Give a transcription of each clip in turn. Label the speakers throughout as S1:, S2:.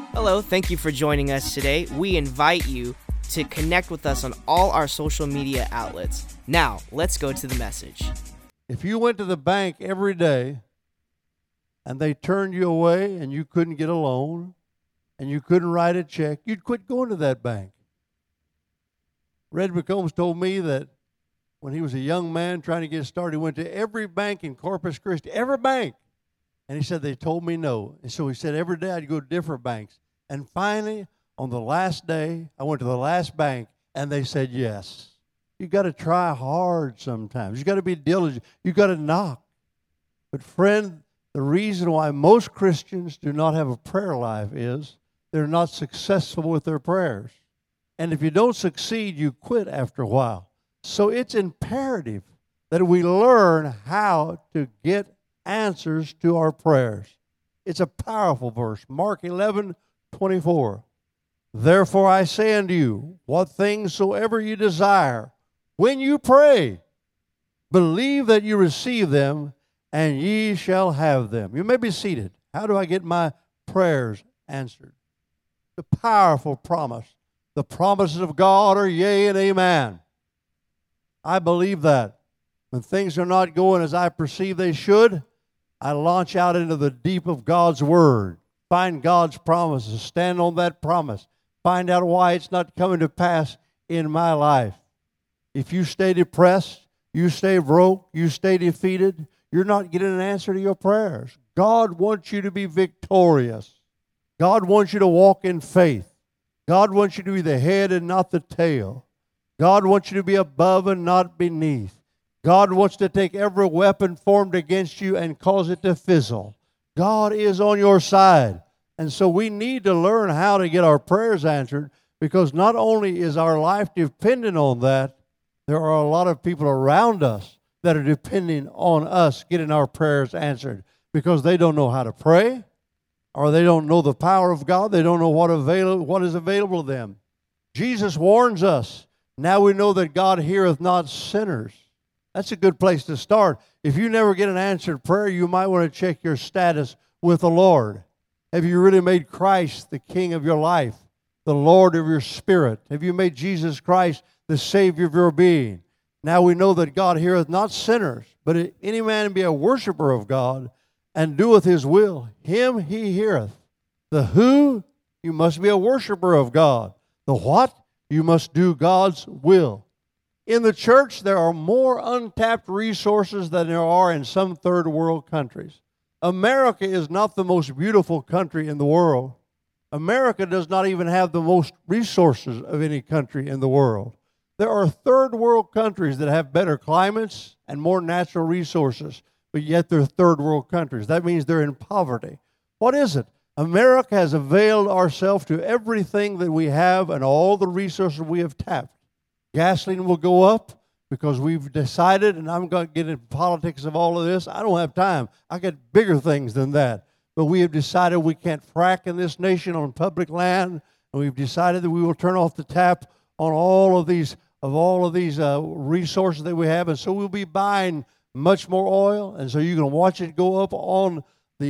S1: Hello, thank you for joining us today. We invite you to connect with us on all our social media outlets. Now, let's go to the message.
S2: If you went to the bank every day and they turned you away and you couldn't get a loan and you couldn't write a check, you'd quit going to that bank. Red McCombs told me that when he was a young man trying to get started, he went to every bank in Corpus Christi, every bank. And he said, they told me no. And so he said, every day I'd go to different banks. And finally, on the last day, I went to the last bank, and they said yes. You got to try hard sometimes. You got to be diligent. You got to knock. But friend, the reason why most Christians do not have a prayer life is they're not successful with their prayers. And if you don't succeed, you quit after a while. So it's imperative that we learn how to get answers to our prayers. It's a powerful verse. Mark 11:24. Therefore I say unto you, what things soever you desire, when you pray, believe that you receive them, and ye shall have them. You may be seated. How do I get my prayers answered? The powerful promise. The promises of God are yea and amen. I believe that. When things are not going as I perceive they should, I launch out into the deep of God's Word. Find God's promises. Stand on that promise. Find out why it's not coming to pass in my life. If you stay depressed, you stay broke, you stay defeated, you're not getting an answer to your prayers. God wants you to be victorious. God wants you to walk in faith. God wants you to be the head and not the tail. God wants you to be above and not beneath. God wants to take every weapon formed against you and cause it to fizzle. God is on your side. And so we need to learn how to get our prayers answered, because not only is our life dependent on that, there are a lot of people around us that are depending on us getting our prayers answered, because they don't know how to pray, or they don't know the power of God. They don't know what is available to them. Jesus warns us. Now we know that God heareth not sinners. That's a good place to start. If you never get an answered prayer, you might want to check your status with the Lord. Have you really made Christ the King of your life, the Lord of your spirit? Have you made Jesus Christ the Savior of your being? Now we know that God heareth not sinners, but if any man be a worshiper of God and doeth his will, him he heareth. The who? You must be a worshiper of God. The what? You must do God's will. In the church, there are more untapped resources than there are in some third world countries. America is not the most beautiful country in the world. America does not even have the most resources of any country in the world. There are third world countries that have better climates and more natural resources, but yet they're third world countries. That means they're in poverty. What is it? America has availed ourselves to everything that we have and all the resources we have tapped. Gasoline will go up because we've decided, and I'm going to get into politics of all of this. I don't have time. I got bigger things than that. But we have decided we can't frack in this nation on public land, and we've decided that we will turn off the tap on all of these resources that we have, and so we'll be buying much more oil, and so you're going to watch it go up on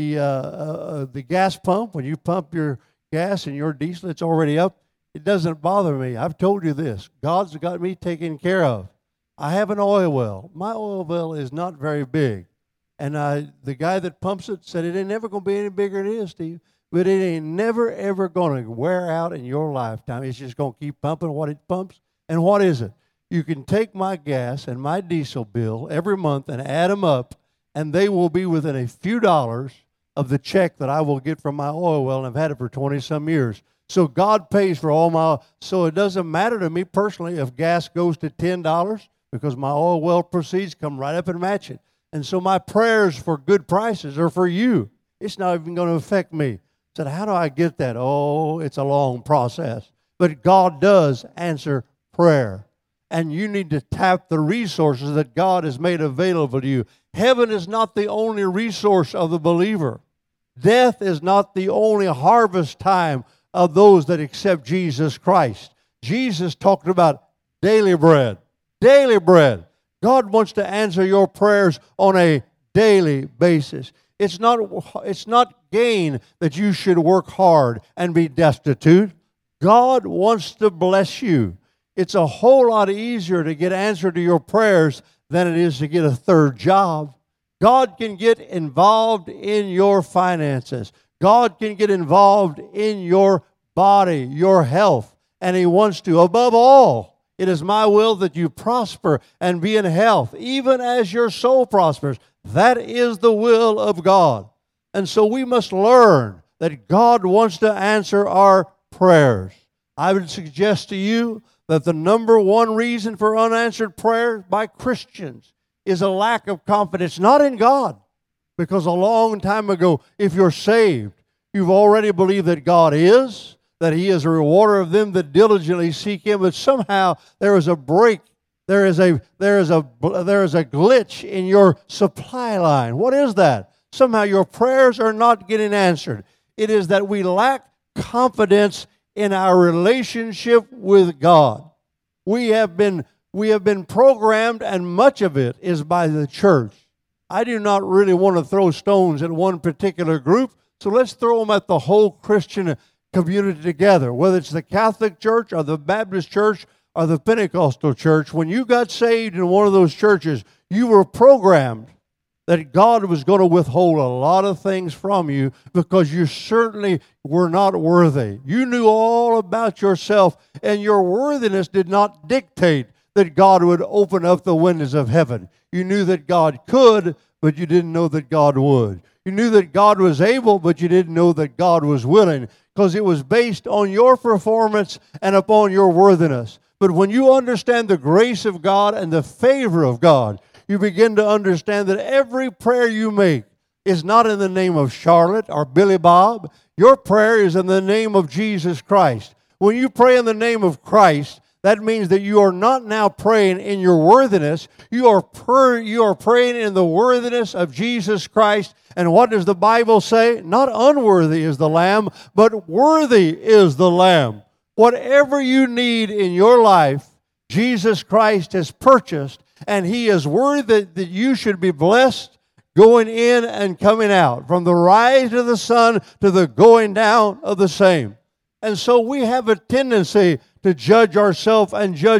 S2: the gas pump. When you pump your gas and your diesel, it's already up. It doesn't bother me. I've told you this. God's got me taken care of. I have an oil well. My oil well is not very big. And the guy that pumps it said it ain't never going to be any bigger than it is, Steve. But it ain't never, ever going to wear out in your lifetime. It's just going to keep pumping what it pumps. And what is it? You can take my gas and my diesel bill every month and add them up, and they will be within a few dollars of the check that I will get from my oil well, and I've had it for 20-some years. So God pays for all my, so it doesn't matter to me personally if gas goes to $10 because my oil well proceeds come right up and match it. And so my prayers for good prices are for you. It's not even going to affect me. I said, how do I get that? Oh, it's a long process. But God does answer prayer. And you need to tap the resources that God has made available to you. Heaven is not the only resource of the believer. Death is not the only harvest time of those that accept Jesus Christ. Jesus talked about daily bread. Daily bread. God wants to answer your prayers on a daily basis. It's not gain that you should work hard and be destitute. God wants to bless you. It's a whole lot easier to get answer to your prayers than it is to get a third job. God can get involved in your finances. God can get involved in your body, your health, and He wants to. Above all, it is my will that you prosper and be in health, even as your soul prospers. That is the will of God. And so we must learn that God wants to answer our prayers. I would suggest to you that the number one reason for unanswered prayer by Christians is a lack of confidence, not in God. Because a long time ago, if you're saved, you've already believed that God is, that He is a rewarder of them that diligently seek Him, but somehow there is a break. There is a glitch in your supply line. What is that? Somehow your prayers are not getting answered. It is that we lack confidence in our relationship with God. We have been programmed, and much of it is by the church. I do not really want to throw stones at one particular group, so let's throw them at the whole Christian community together, whether it's the Catholic Church or the Baptist Church or the Pentecostal Church. When you got saved in one of those churches, you were programmed that God was going to withhold a lot of things from you because you certainly were not worthy. You knew all about yourself, and your worthiness did not dictate that God would open up the windows of heaven. You knew that God could, but you didn't know that God would. You knew that God was able, but you didn't know that God was willing, because it was based on your performance and upon your worthiness. But when you understand the grace of God and the favor of God, you begin to understand that every prayer you make is not in the name of Charlotte or Billy Bob. Your prayer is in the name of Jesus Christ. When you pray in the name of Christ, that means that you are not now praying in your worthiness. You are praying in the worthiness of Jesus Christ. And what does the Bible say? Not unworthy is the Lamb, but worthy is the Lamb. Whatever you need in your life, Jesus Christ has purchased, and He is worthy that you should be blessed going in and coming out, from the rise of the sun to the going down of the same. And so we have a tendency to judge ourselves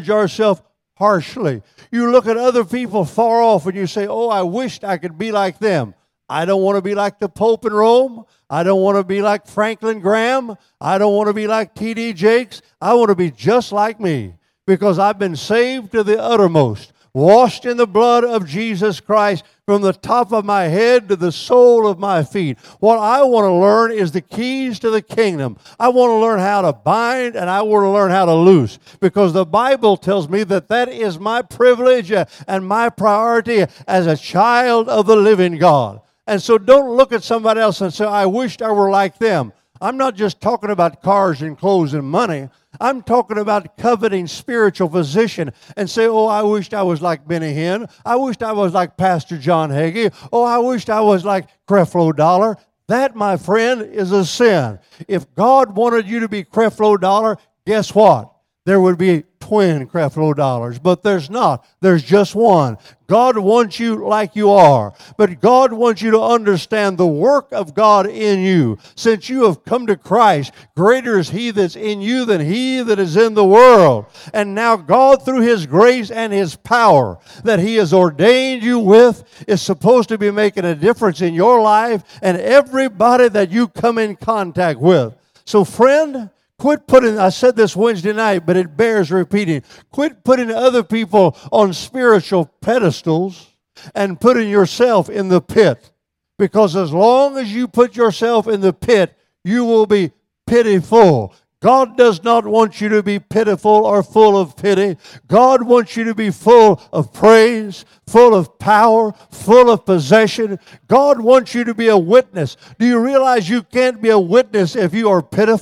S2: harshly. You look at other people far off and you say, oh, I wished I could be like them. I don't want to be like the Pope in Rome. I don't want to be like Franklin Graham. I don't want to be like T.D. Jakes. I want to be just like me, because I've been saved to the uttermost, washed in the blood of Jesus Christ from the top of my head to the sole of my feet. What I want to learn is the keys to the kingdom. I want to learn how to bind, and I want to learn how to loose, because the Bible tells me that that is my privilege and my priority as a child of the living God. And so don't look at somebody else and say, I wished I were like them. I'm not just talking about cars and clothes and money. I'm talking about coveting spiritual position and say, oh, I wished I was like Benny Hinn. I wished I was like Pastor John Hagee. Oh, I wished I was like Creflo Dollar. That, my friend, is a sin. If God wanted you to be Creflo Dollar, guess what? There would be twin Creflo Dollars, but there's not. There's just one. God wants you like you are, but God wants you to understand the work of God in you. Since you have come to Christ, greater is He that's in you than he that is in the world. And now God, through His grace and His power that He has ordained you with, is supposed to be making a difference in your life and everybody that you come in contact with. So, friend, quit putting, I said this Wednesday night, but it bears repeating. Quit putting other people on spiritual pedestals and putting yourself in the pit. Because as long as you put yourself in the pit, you will be pitiful. God does not want you to be pitiful or full of pity. God wants you to be full of praise, full of power, full of possession. God wants you to be a witness. Do you realize you can't be a witness if you are pitiful?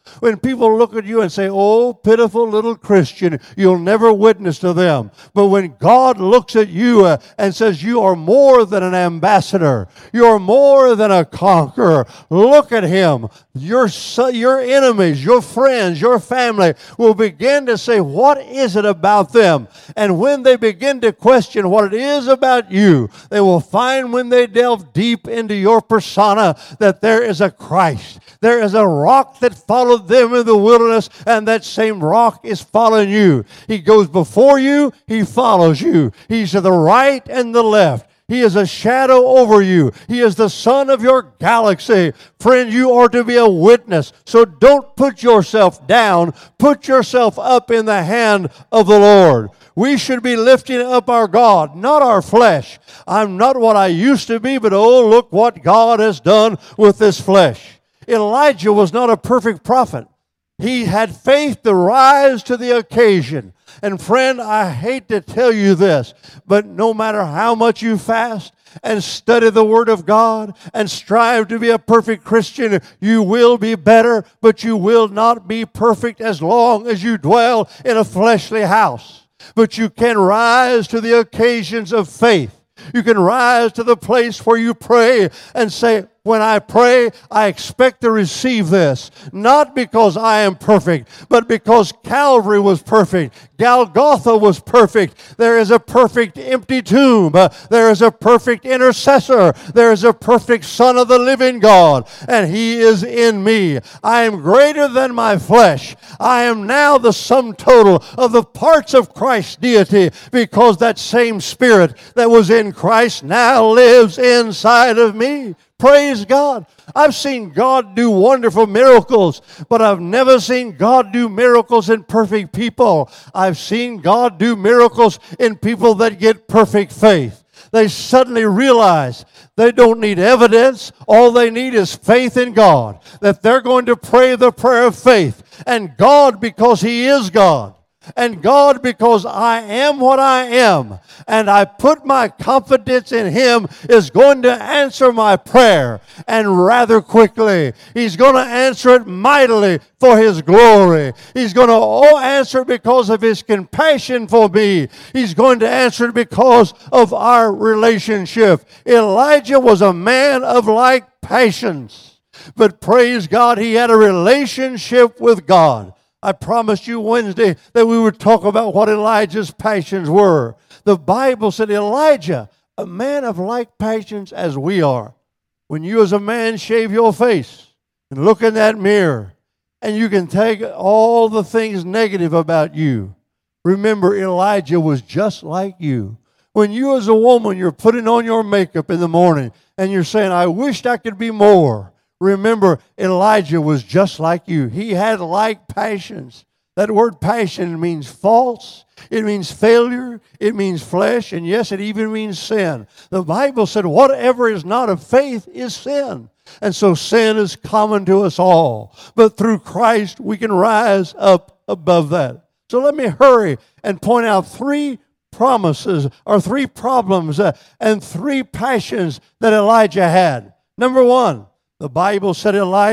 S2: When people look at you and say, oh, pitiful little Christian, you'll never witness to them. But when God looks at you and says, you are more than an ambassador, you're more than a conqueror, look at him. Your enemies, your friends, your family will begin to say, what is it about them? And when they begin to question what it is about you, they will find when they delve deep into your persona that there is a Christ. There is a rock that followed them in the wilderness, and that same rock is following you. He goes before you, he follows you. He's to the right and the left. He is a shadow over you. He is the sun of your galaxy. Friend, you are to be a witness. So don't put yourself down. Put yourself up in the hand of the Lord. We should be lifting up our God, not our flesh. I'm not what I used to be, but oh, look what God has done with this flesh. Elijah was not a perfect prophet. He had faith to rise to the occasion. And friend, I hate to tell you this, but no matter how much you fast and study the Word of God and strive to be a perfect Christian, you will be better, but you will not be perfect as long as you dwell in a fleshly house. But you can rise to the occasions of faith. You can rise to the place where you pray and say, when I pray, I expect to receive this, not because I am perfect, but because Calvary was perfect. Golgotha was perfect. There is a perfect empty tomb. There is a perfect intercessor. There is a perfect Son of the living God, and He is in me. I am greater than my flesh. I am now the sum total of the parts of Christ's deity, because that same Spirit that was in Christ now lives inside of me. Praise God. I've seen God do wonderful miracles, but I've never seen God do miracles in perfect people. I've seen God do miracles in people that get perfect faith. They suddenly realize they don't need evidence. All they need is faith in God, that they're going to pray the prayer of faith. And God, because He is God, and God, because I am what I am, and I put my confidence in Him, is going to answer my prayer, and rather quickly. He's going to answer it mightily for His glory. He's going to answer it because of His compassion for me. He's going to answer it because of our relationship. Elijah was a man of like passions, but praise God, he had a relationship with God. I promised you Wednesday that we would talk about what Elijah's passions were. The Bible said Elijah, a man of like passions as we are. When you as a man shave your face and look in that mirror, and you can take all the things negative about you, remember Elijah was just like you. When you as a woman, you're putting on your makeup in the morning and you're saying, I wished I could be more. Remember, Elijah was just like you. He had like passions. That word passion means false. It means failure. It means flesh. And yes, it even means sin. The Bible said whatever is not of faith is sin. And so sin is common to us all. But through Christ, we can rise up above that. So let me hurry and point out three promises or three problems and three passions that Elijah had. Number one, the Bible said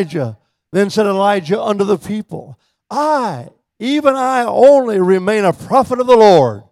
S2: then said Elijah unto the people, even I only remain a prophet of the Lord.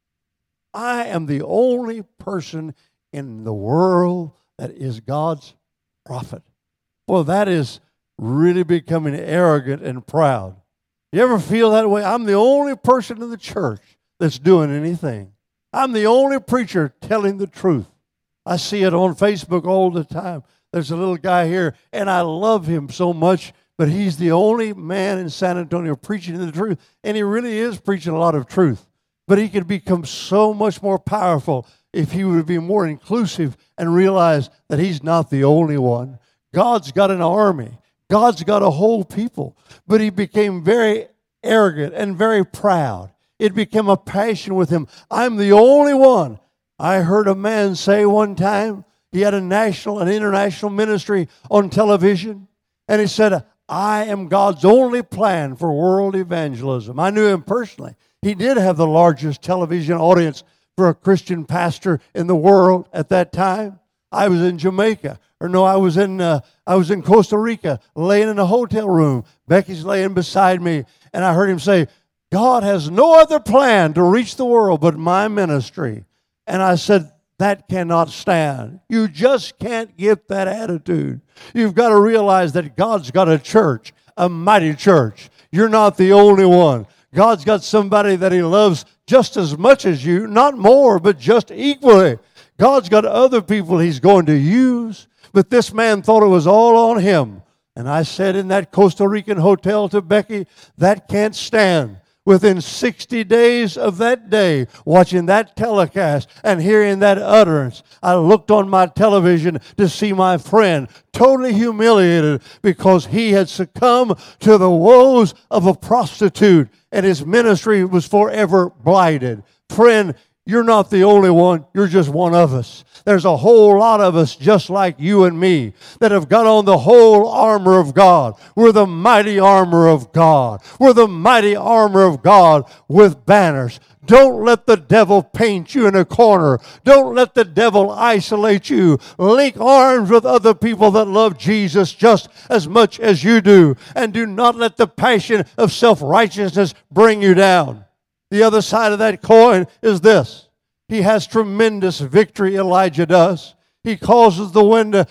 S2: I am the only person in the world that is God's prophet. Well, that is really becoming arrogant and proud. You ever feel that way? I'm the only person in the church that's doing anything. I'm the only preacher telling the truth. I see it on Facebook all the time. There's a little guy here, and I love him so much, but he's the only man in San Antonio preaching the truth, and he really is preaching a lot of truth. But he could become so much more powerful if he would be more inclusive and realize that he's not the only one. God's got an army. God's got a whole people. But he became very arrogant and very proud. It became a passion with him. I'm the only one. I heard a man say one time, he had a national and international ministry on television, and he said, I am God's only plan for world evangelism. I knew him personally. He did have the largest television audience for a Christian pastor in the world at that time. I was in Jamaica. I was in I was in Costa Rica, laying in a hotel room. Becky's laying beside me, and I heard him say, God has no other plan to reach the world but my ministry. And I said, that cannot stand. You just can't get that attitude. You've got to realize that God's got a church, a mighty church. You're not the only one. God's got somebody that He loves just as much as you, not more, but just equally. God's got other people He's going to use, but this man thought it was all on him. And I said in that Costa Rican hotel to Becky, that can't stand. Within 60 days of that day, watching that telecast and hearing that utterance, I looked on my television to see my friend totally humiliated because he had succumbed to the woes of a prostitute and his ministry was forever blighted. Friend, you're not the only one. You're just one of us. There's a whole lot of us just like you and me that have got on the whole armor of God. We're the mighty armor of God. We're the mighty armor of God with banners. Don't let the devil paint you in a corner. Don't let the devil isolate you. Link arms with other people that love Jesus just as much as you do. And do not let the passion of self-righteousness bring you down. The other side of that coin is this. He has tremendous victory, Elijah does. He causes the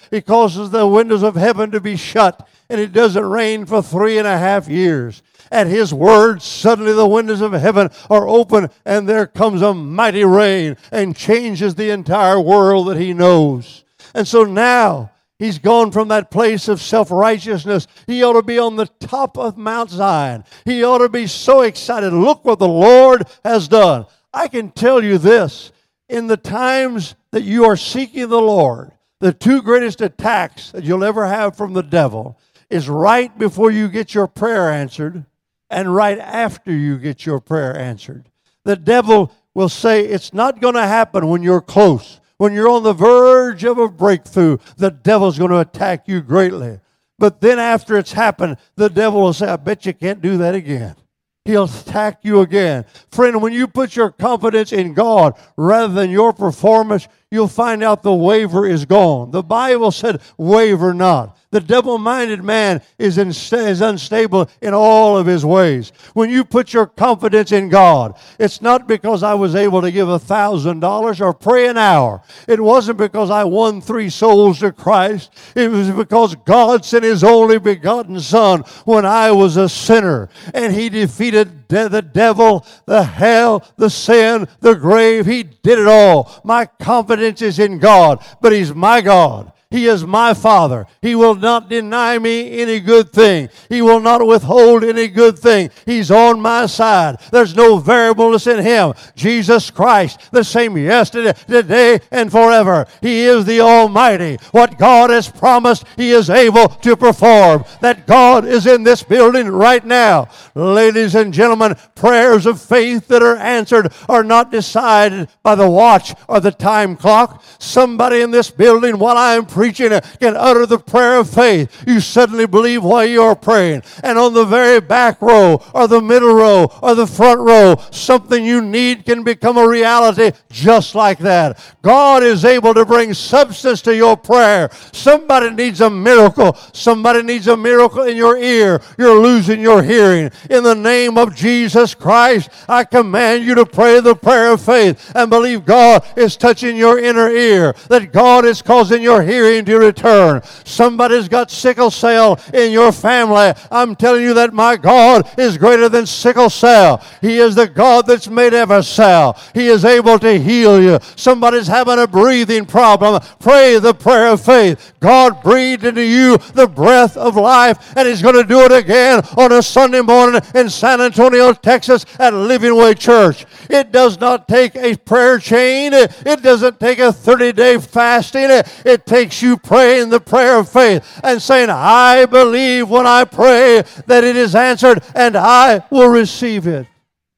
S2: windows of heaven to be shut, and it doesn't rain for 3.5 years. At his word, suddenly the windows of heaven are open, and there comes a mighty rain and changes the entire world that he knows. And so now, he's gone from that place of self-righteousness. He ought to be on the top of Mount Zion. He ought to be so excited. Look what the Lord has done. I can tell you this. In the times that you are seeking the Lord, the two greatest attacks that you'll ever have from the devil is right before you get your prayer answered and right after you get your prayer answered. The devil will say it's not going to happen when you're close. When you're on the verge of a breakthrough, the devil's going to attack you greatly. But then after it's happened, the devil will say, I bet you can't do that again. He'll attack you again. Friend, when you put your confidence in God rather than your performance, you'll find out the waver is gone. The Bible said, waver not. The double-minded man is unstable in all of his ways. When you put your confidence in God, it's not because I was able to give $1,000 or pray an hour. It wasn't because I won 3 souls to Christ. It was because God sent His only begotten Son when I was a sinner. And He defeated the devil, the hell, the sin, the grave. He did it all. My confidence is in God, but He's my God. He is my Father. He will not deny me any good thing. He will not withhold any good thing. He's on my side. There's no variableness in Him. Jesus Christ, the same yesterday, today, and forever. He is the Almighty. What God has promised, He is able to perform. That God is in this building right now. Ladies and gentlemen, prayers of faith that are answered are not decided by the watch or the time clock. Somebody in this building, while I am preaching, can utter the prayer of faith. You suddenly believe while you are praying. And on the very back row, or the middle row, or the front row, something you need can become a reality just like that. God is able to bring substance to your prayer. Somebody needs a miracle. Somebody needs a miracle in your ear. You're losing your hearing. In the name of Jesus Christ, I command you to pray the prayer of faith and believe God is touching your inner ear, that God is causing your hearing to return. Somebody's got sickle cell in your family. I'm telling you that my God is greater than sickle cell. He is the God that's made every cell. He is able to heal you. Somebody's having a breathing problem. Pray the prayer of faith. God breathed into you the breath of life, and He's going to do it again on a Sunday morning in San Antonio, Texas at Living Way Church. It does not take a prayer chain. It doesn't take a 30-day fasting. It takes you praying the prayer of faith and saying, I believe when I pray that it is answered and I will receive it.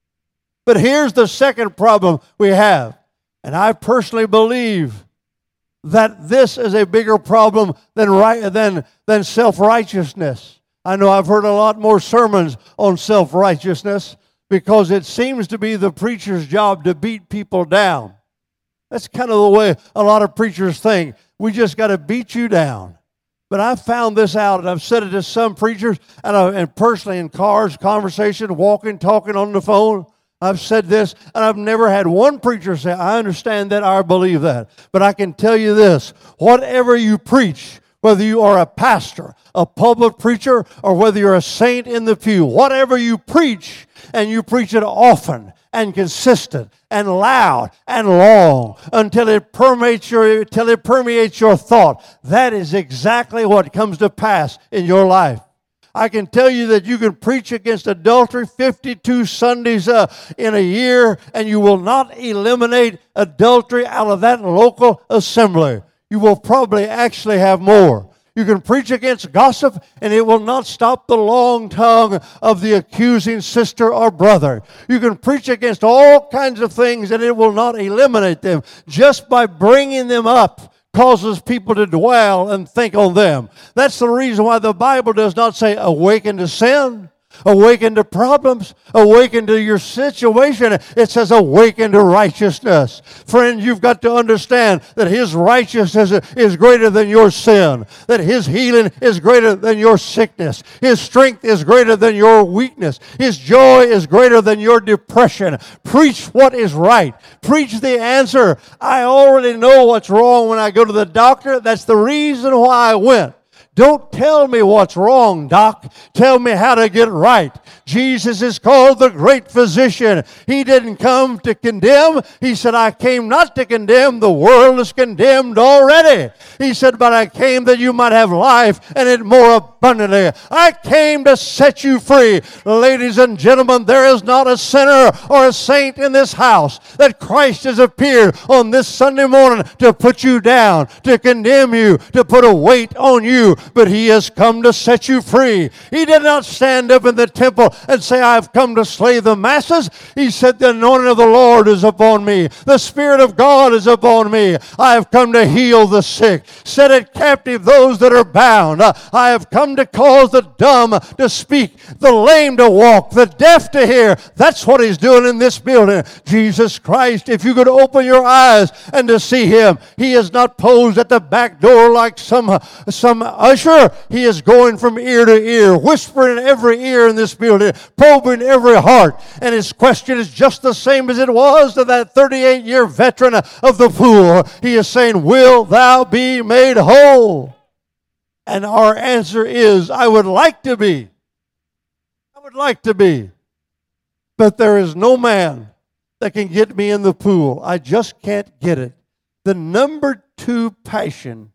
S2: But here's the second problem we have. And I personally believe that this is a bigger problem than self-righteousness. I know I've heard a lot more sermons on self-righteousness because it seems to be the preacher's job to beat people down. That's kind of the way a lot of preachers think. We just got to beat you down. But I found this out, and I've said it to some preachers, and personally in cars, conversation, walking, talking on the phone. I've said this, and I've never had one preacher say, I understand that, I believe that. But I can tell you this, whatever you preach, whether you are a pastor, a public preacher, or whether you're a saint in the pew, whatever you preach, and you preach it often and consistent and loud and long until it permeates your thought, that is exactly what comes to pass in your life. I can tell you that you can preach against adultery 52 Sundays in a year, and you will not eliminate adultery out of that local assembly. You will probably actually have more. You can preach against gossip, and it will not stop the long tongue of the accusing sister or brother. You can preach against all kinds of things, and it will not eliminate them. Just by bringing them up causes people to dwell and think on them. That's the reason why the Bible does not say awaken to sin, awaken to problems, awaken to your situation. It says awaken to righteousness. Friend, you've got to understand that His righteousness is greater than your sin, that His healing is greater than your sickness, His strength is greater than your weakness, His joy is greater than your depression. Preach what is right. Preach the answer. I already know what's wrong when I go to the doctor. That's the reason why I went. Don't tell me what's wrong, Doc. Tell me how to get right. Jesus is called the great physician. He didn't come to condemn. He said, I came not to condemn. The world is condemned already. He said, but I came that you might have life and it more abundantly. I came to set you free. Ladies and gentlemen, there is not a sinner or a saint in this house that Christ has appeared on this Sunday morning to put you down, to condemn you, to put a weight on you. But He has come to set you free. He did not stand up in the temple and say, I've come to slay the masses. He said, the anointing of the Lord is upon me. The Spirit of God is upon me. I have come to heal the sick, set at captive those that are bound. I have come to cause the dumb to speak, the lame to walk, the deaf to hear. That's what He's doing in this building. Jesus Christ, if you could open your eyes and to see Him, He is not posed at the back door like some usher. He is going from ear to ear, whispering in every ear in this building, probing every heart. And His question is just the same as it was to that 38-year veteran of the pool. He is saying, will thou be made whole? And our answer is, I would like to be. I would like to be. But there is no man that can get me in the pool. I just can't get it. The number 2 passion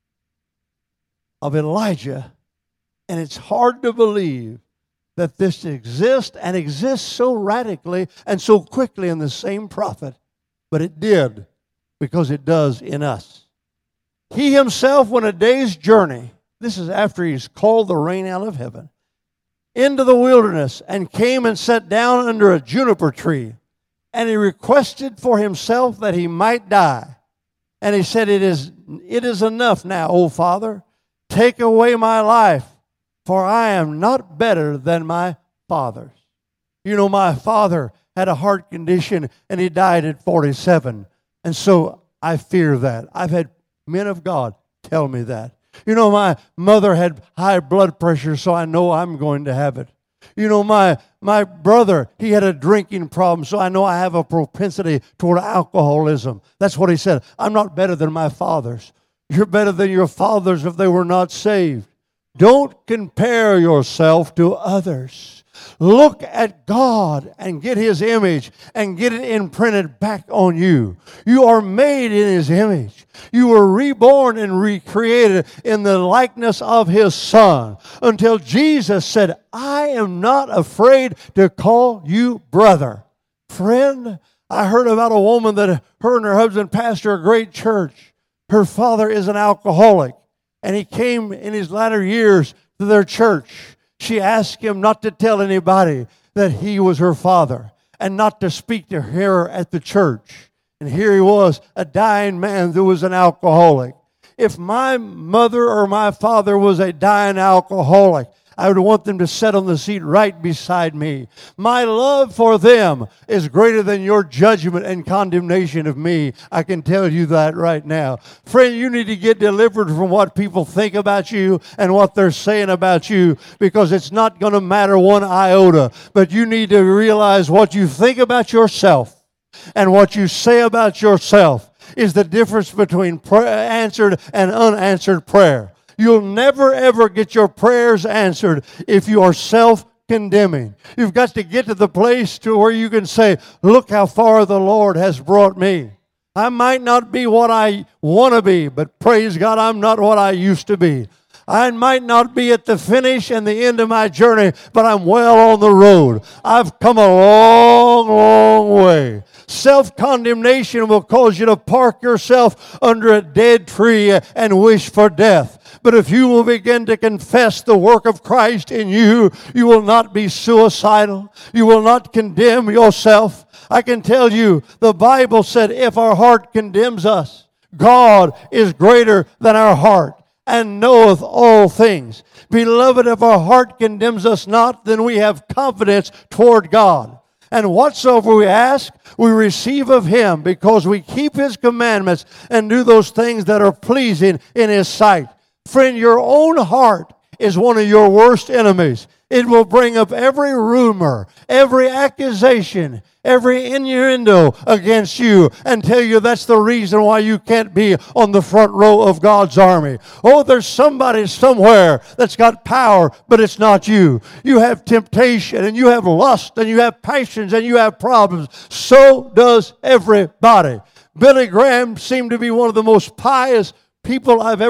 S2: of Elijah, and it's hard to believe that this exists and exists so radically and so quickly in the same prophet, but it did because it does in us. He himself went a day's journey, this is after he's called the rain out of heaven, into the wilderness and came and sat down under a juniper tree, and he requested for himself that he might die. And he said, it is enough now, O Father. Take away my life, for I am not better than my fathers. You know, my father had a heart condition, and he died at 47. And so I fear that. I've had men of God tell me that. You know, my mother had high blood pressure, so I know I'm going to have it. You know, my brother, he had a drinking problem, so I know I have a propensity toward alcoholism. That's what he said. I'm not better than my fathers. You're better than your fathers if they were not saved. Don't compare yourself to others. Look at God and get His image and get it imprinted back on you. You are made in His image. You were reborn and recreated in the likeness of His Son until Jesus said, I am not afraid to call you brother. Friend, I heard about a woman that her and her husband pastor a great church. Her father is an alcoholic, and he came in his latter years to their church. She asked him not to tell anybody that he was her father and not to speak to her at the church. And here he was, a dying man who was an alcoholic. If my mother or my father was a dying alcoholic, I would want them to sit on the seat right beside me. My love for them is greater than your judgment and condemnation of me. I can tell you that right now. Friend, you need to get delivered from what people think about you and what they're saying about you, because it's not going to matter one iota. But you need to realize what you think about yourself and what you say about yourself is the difference between answered and unanswered prayer. You'll never, ever get your prayers answered if you are self-condemning. You've got to get to the place to where you can say, look how far the Lord has brought me. I might not be what I want to be, but praise God, I'm not what I used to be. I might not be at the finish and the end of my journey, but I'm well on the road. I've come a long, long way. Self-condemnation will cause you to park yourself under a dead tree and wish for death. But if you will begin to confess the work of Christ in you, you will not be suicidal. You will not condemn yourself. I can tell you, the Bible said if our heart condemns us, God is greater than our heart and knoweth all things. Beloved, if our heart condemns us not, then we have confidence toward God. And whatsoever we ask, we receive of Him, because we keep His commandments and do those things that are pleasing in His sight. Friend, your own heart is one of your worst enemies. It will bring up every rumor, every accusation, every innuendo against you and tell you that's the reason why you can't be on the front row of God's army. Oh, there's somebody somewhere that's got power, but it's not you. You have temptation, and you have lust, and you have passions, and you have problems. So does everybody. Billy Graham seemed to be one of the most pious people I've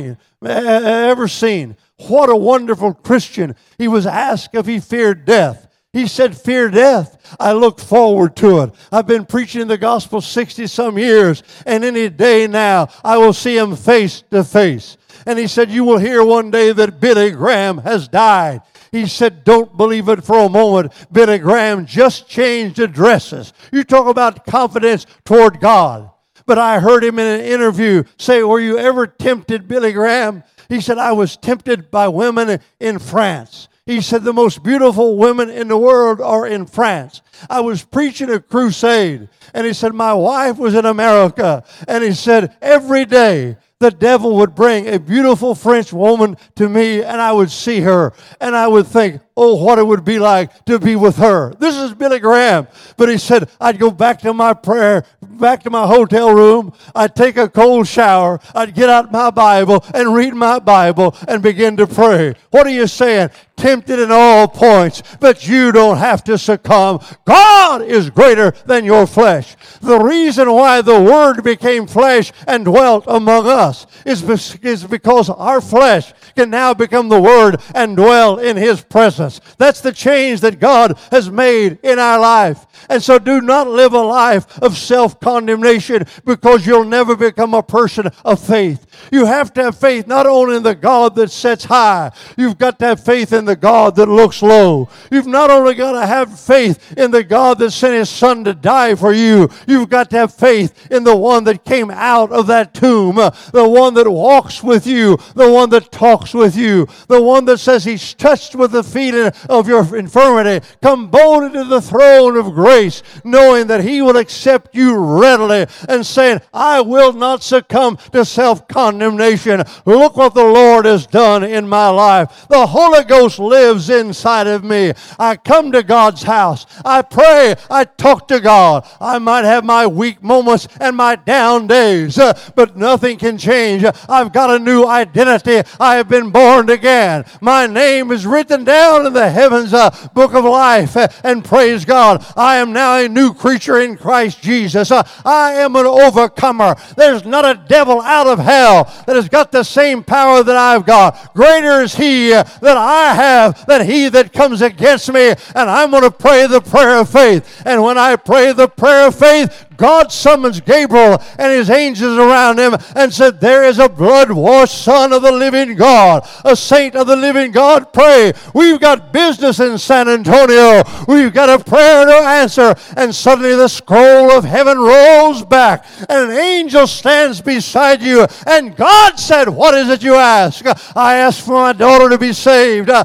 S2: ever seen. What a wonderful Christian. He was asked if he feared death. He said, fear death. I look forward to it. I've been preaching the gospel 60-some years, and any day now I will see Him face to face. And he said, you will hear one day that Billy Graham has died. He said, don't believe it for a moment. Billy Graham just changed addresses. You talk about confidence toward God. But I heard him in an interview say, were you ever tempted, Billy Graham? He said, I was tempted by women in France. He said, the most beautiful women in the world are in France. I was preaching a crusade, and he said, my wife was in America. And he said, every day the devil would bring a beautiful French woman to me, and I would see her, and I would think, oh, what it would be like to be with her. This is Billy Graham. But he said, I'd go back to my prayer, back to my hotel room. I'd take a cold shower. I'd get out my Bible and read my Bible and begin to pray. What are you saying? Tempted in all points, but you don't have to succumb. God is greater than your flesh. The reason why the Word became flesh and dwelt among us is because our flesh can now become the Word and dwell in His presence. That's the change that God has made in our life. And so do not live a life of self-condemnation, because you'll never become a person of faith. You have to have faith not only in the God that sits high, you've got to have faith in the God that looks low. You've not only got to have faith in the God that sent His Son to die for you, you've got to have faith in the one that came out of that tomb, the one that walks with you, the one that talks with you, the one that says He's touched with the feeling of your infirmity. Come boldly to the throne of grace, knowing that He will accept you readily, and saying, I will not succumb to self-condemnation. Look what the Lord has done in my life. The Holy Ghost lives inside of me. I come to God's house. I pray. I talk to God. I might have my weak moments and my down days, but nothing can change. I've got a new identity. I have been born again. My name is written down in the heavens book of life, and praise God, I am now a new creature in Christ Jesus. I am an overcomer. There's not a devil out of hell that has got the same power that I've got. Greater is He that I have than he that comes against me. And I'm going to pray the prayer of faith. And when I pray the prayer of faith, God summons Gabriel and his angels around him and said, there is a blood-washed Son of the living God, a saint of the living God. Pray. We've got business in San Antonio. We've got a prayer to answer. And suddenly the scroll of heaven rolls back and an angel stands beside you. And God said, what is it you ask? I asked for my daughter to be saved. I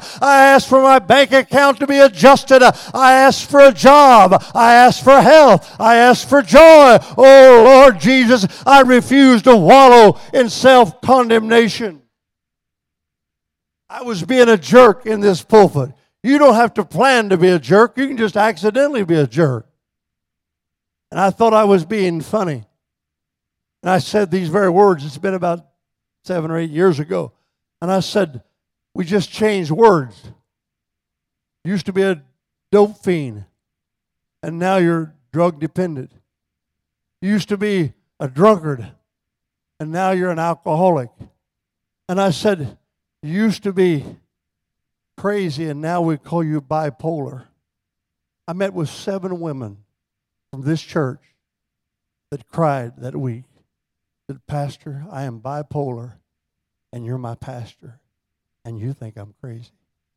S2: I ask for my bank account to be adjusted. I ask for a job. I ask for health. I ask for joy. Oh, Lord Jesus, I refuse to wallow in self-condemnation. I was being a jerk in this pulpit. You don't have to plan to be a jerk. You can just accidentally be a jerk. And I thought I was being funny. And I said these very words. It's been about 7 or 8 years ago. And I said, we just changed words. You used to be a dope fiend, and now you're drug dependent. You used to be a drunkard, and now you're an alcoholic. And I said, you used to be crazy, and now we call you bipolar. I met with 7 women from this church that cried that week. Said, Pastor, I am bipolar, and you're my pastor, and you think I'm crazy.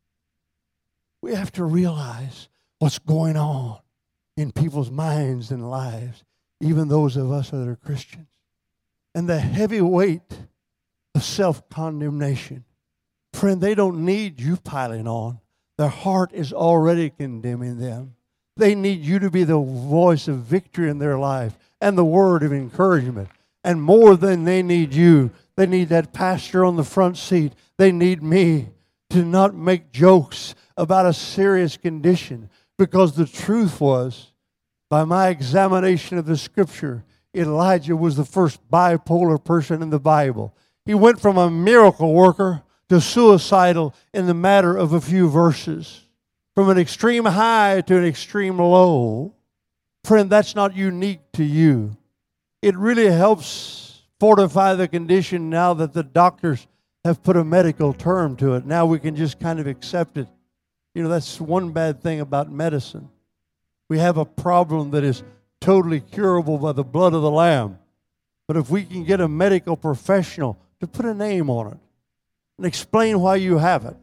S2: We have to realize what's going on in people's minds and lives, even those of us that are Christians. And the heavy weight of self-condemnation. Friend, they don't need you piling on. Their heart is already condemning them. They need you to be the voice of victory in their life and the word of encouragement. And more than they need you, they need that pastor on the front seat. They need me to not make jokes about a serious condition, because the truth was, by my examination of the Scripture, Elijah was the first bipolar person in the Bible. He went from a miracle worker to suicidal in the matter of a few verses. From an extreme high to an extreme low. Friend, that's not unique to you. It really helps fortify the condition now that the doctors have put a medical term to it. Now we can just kind of accept it. You know, that's one bad thing about medicine. We have a problem that is totally curable by the blood of the Lamb. But if we can get a medical professional to put a name on it and explain why you have it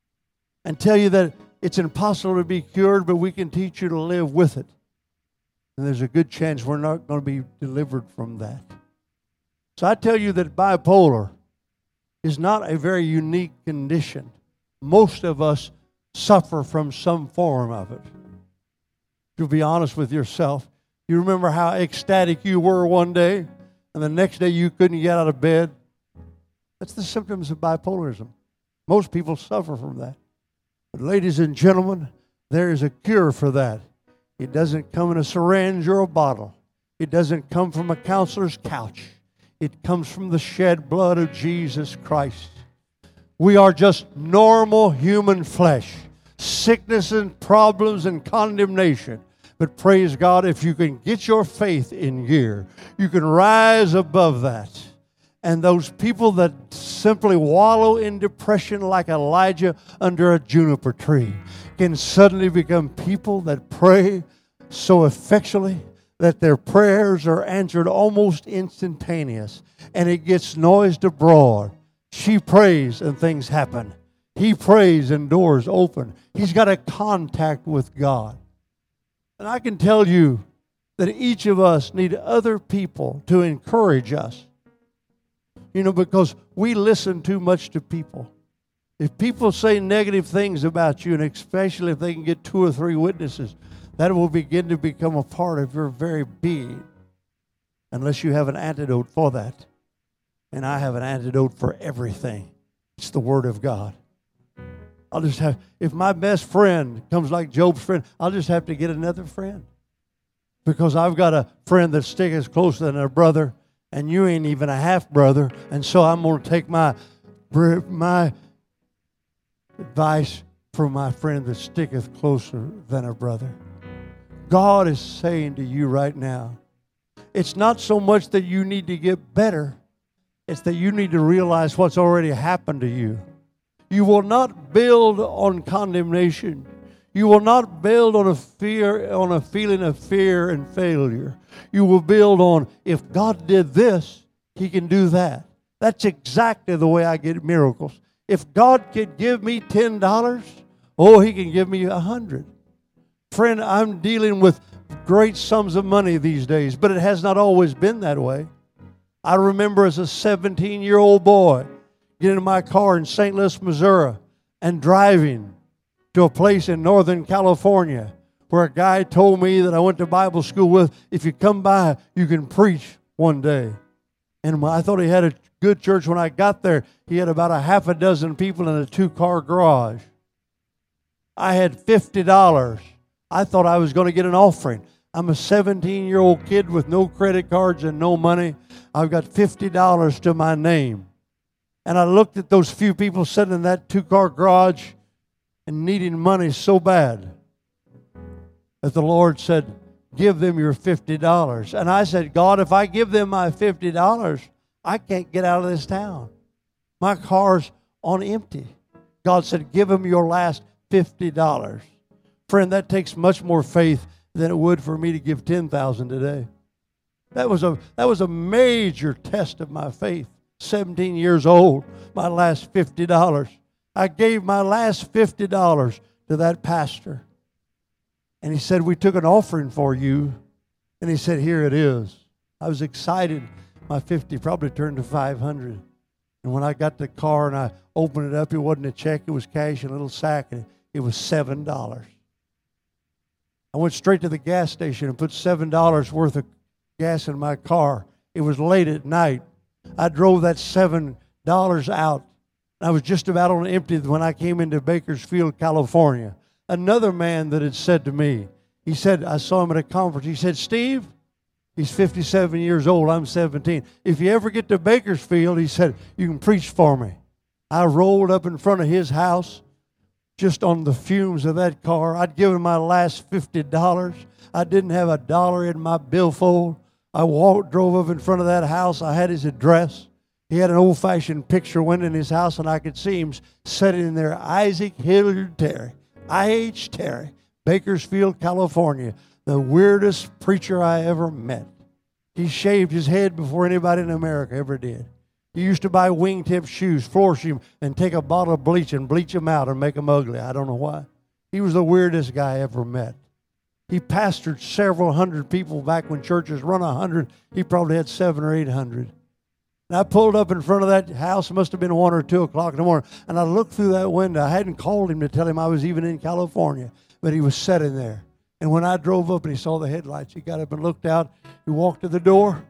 S2: and tell you that it's impossible to be cured, but we can teach you to live with it, and there's a good chance we're not going to be delivered from that. So I tell you that bipolar is not a very unique condition. Most of us suffer from some form of it. To be honest with yourself, you remember how ecstatic you were one day, and the next day you couldn't get out of bed? That's the symptoms of bipolarism. Most people suffer from that. But ladies and gentlemen, there is a cure for that. It doesn't come in a syringe or a bottle. It doesn't come from a counselor's couch. It comes from the shed blood of Jesus Christ. We are just normal human flesh. Sickness and problems and condemnation. But praise God, if you can get your faith in gear, you can rise above that. And those people that simply wallow in depression like Elijah under a juniper tree can suddenly become people that pray so effectually that their prayers are answered almost instantaneous. And it gets noised abroad. She prays and things happen. He prays and doors open. He's got a contact with God. And I can tell you that each of us need other people to encourage us. You know, because we listen too much to people. If people say negative things about you, and especially if they can get 2 or 3 witnesses, that will begin to become a part of your very being, unless you have an antidote for that. And I have an antidote for everything. It's the Word of God. I'll just have, if my best friend comes like Job's friend, I'll just have to get another friend. Because I've got a friend that sticks closer than a brother, and you ain't even a half brother, and so I'm going to take my advice from my friend that sticketh closer than a brother. God is saying to you right now, it's not so much that you need to get better, it's that you need to realize what's already happened to you. You will not build on condemnation. You will not build on a feeling of fear and failure. You will build on, if God did this, He can do that. That's exactly the way I get miracles. If God could give me $10, He can give me 100. Friend, I'm dealing with great sums of money these days, but it has not always been that way. I remember as a 17-year-old boy, get in my car in St. Louis, Missouri, and driving to a place in Northern California where a guy told me that I went to Bible school with, if you come by, you can preach one day. And I thought he had a good church. When I got there, he had about a half a dozen people in a 2-car garage. I had $50. I thought I was going to get an offering. I'm a 17-year-old kid with no credit cards and no money. I've got $50 to my name. And I looked at those few people sitting in that 2-car garage and needing money so bad that the Lord said, give them your $50. And I said, God, if I give them my $50, I can't get out of this town. My car's on empty. God said, give them your last $50. Friend, that takes much more faith than it would for me to give $10,000 today. That was a major test of my faith. 17 years old, my last $50. I gave my last $50 to that pastor. And he said, we took an offering for you. And he said, here it is. I was excited. My 50 probably turned to 500. And when I got the car and I opened it up, it wasn't a check, it was cash in a little sack, and it was $7. I went straight to the gas station and put $7 worth of gas in my car. It was late at night. I drove that $7 out. I was just about on empty when I came into Bakersfield, California. Another man that had said to me, he said, I saw him at a conference. He said, Steve, he's 57 years old. I'm 17. If you ever get to Bakersfield, he said, you can preach for me. I rolled up in front of his house just on the fumes of that car. I'd given my last $50. I didn't have $1 in my billfold. I drove up in front of that house. I had his address. He had an old-fashioned picture window in his house, and I could see him sitting in there, Isaac Hilliard Terry, I.H. Terry, Bakersfield, California, the weirdest preacher I ever met. He shaved his head before anybody in America ever did. He used to buy wingtip shoes, floor shoes, and take a bottle of bleach and bleach them out and make them ugly. I don't know why. He was the weirdest guy I ever met. He pastored several hundred people back when churches run 100. He probably had 700 or 800. And I pulled up in front of that house. It must have been 1 or 2 o'clock in the morning. And I looked through that window. I hadn't called him to tell him I was even in California, but he was sitting there. And when I drove up and he saw the headlights, he got up and looked out. He walked to the door.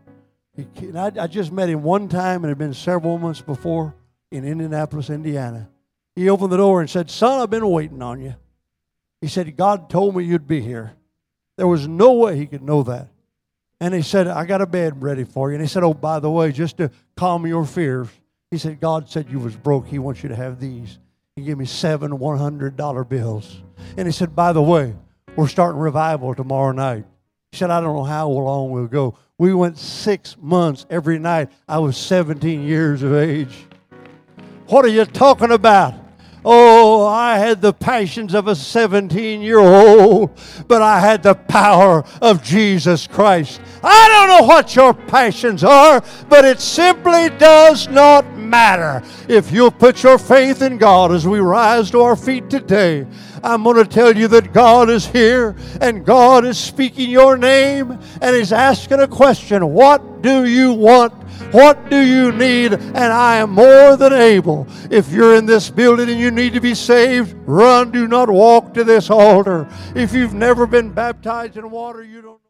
S2: I just met him one time, and it had been several months before in Indianapolis, Indiana. He opened the door and said, son, I've been waiting on you. He said, God told me you'd be here. There was no way he could know that. And he said, I got a bed ready for you. And he said, oh, by the way, just to calm your fears, he said, God said you was broke. He wants you to have these. He gave me 7 $100 bills. And he said, by the way, we're starting revival tomorrow night. He said, I don't know how long we'll go. We went 6 months every night. I was 17 years of age. What are you talking about? Oh, I had the passions of a 17-year-old, but I had the power of Jesus Christ. I don't know what your passions are, but it simply does not matter. If you'll put your faith in God as we rise to our feet today, I'm going to tell you that God is here, and God is speaking your name, and He's asking a question. What do you want? What do you need? And I am more than able. If you're in this building and you need to be saved, run, do not walk to this altar. If you've never been baptized in water, you don't know.